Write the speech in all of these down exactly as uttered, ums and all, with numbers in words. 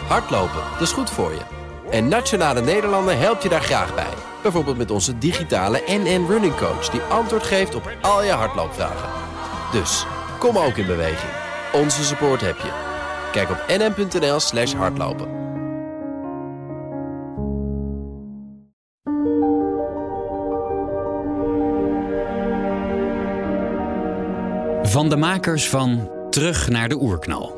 Hardlopen, dat is goed voor je. En Nationale Nederlanden helpt je daar graag bij. Bijvoorbeeld met onze digitale N N Running Coach... die antwoord geeft op al je hardloopvragen. Dus, kom ook in beweging. Onze support heb je. Kijk op nn.nl slash hardlopen. Van de makers van Terug naar de Oerknal.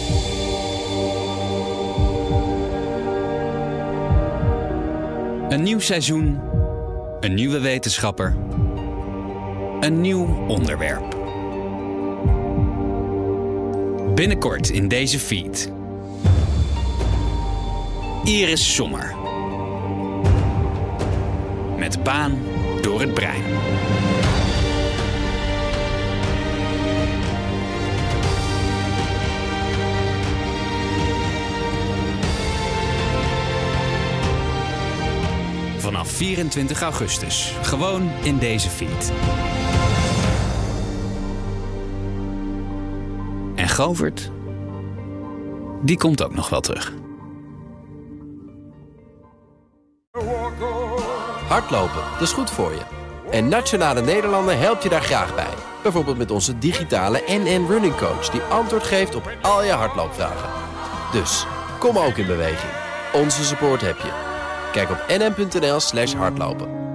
Een nieuw seizoen, een nieuwe wetenschapper, een nieuw onderwerp. Binnenkort in deze feed. Iris Sommer. Met baan door het brein. Vanaf vierentwintig augustus. Gewoon in deze feed. En Govert, die komt ook nog wel terug. Hardlopen, dat is goed voor je. En Nationale Nederlanden helpt je daar graag bij. Bijvoorbeeld met onze digitale N N Running Coach... die antwoord geeft op al je hardloopvragen. Dus, kom ook in beweging. Onze support heb je. Kijk op nn.nl slash hardlopen.